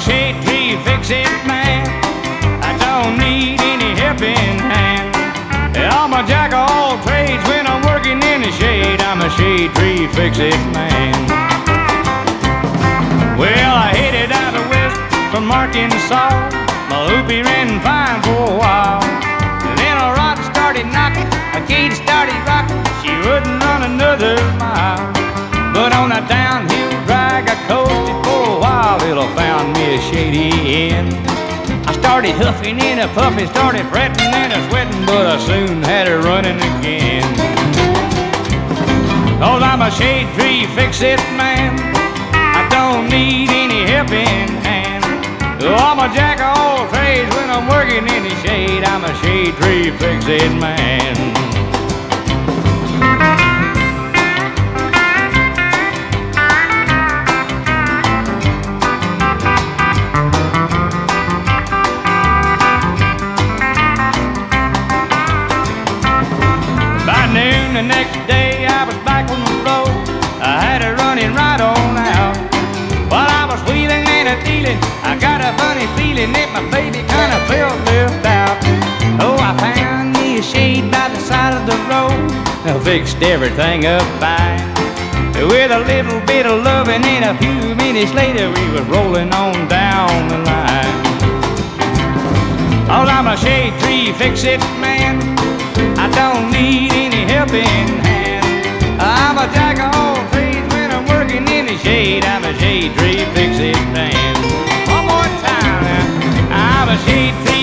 shade tree fix-it man. I don't need any helping hand. I'm a jack of all trades when I'm working in the shade. I'm a shade tree fix-it man. Well, I headed out west from Arkansas. My loopy ran fine for a while. And then a rock started knocking, a kid started rocking. She wouldn't run another mile. But on a downhill drag I coasted for a while till I found me a shady inn. I started huffing and a puffing, started fretting and a sweating, but I soon had her running again. 'Cause I'm a shade tree fix-it man. I don't need any helping hand. Oh, I'm a jack of all trades when I'm working in the shade. I'm a shade tree fix-it man. By noon the next day I was back on the road. I had her running right on out. While I was wheeling and a dealing, I got a funny feeling that my baby kinda felt left out. Oh, I found me a shade by the side of the road. I fixed everything up fine. With a little bit of loving and a few minutes later we were rolling on down the line. Oh, I'm a shade tree fix-it man. I don't need any helping hand. I'm a jack of all trades when I'm working in the shade. I'm a shade tree fix-it man. One more time now. I'm a shade tree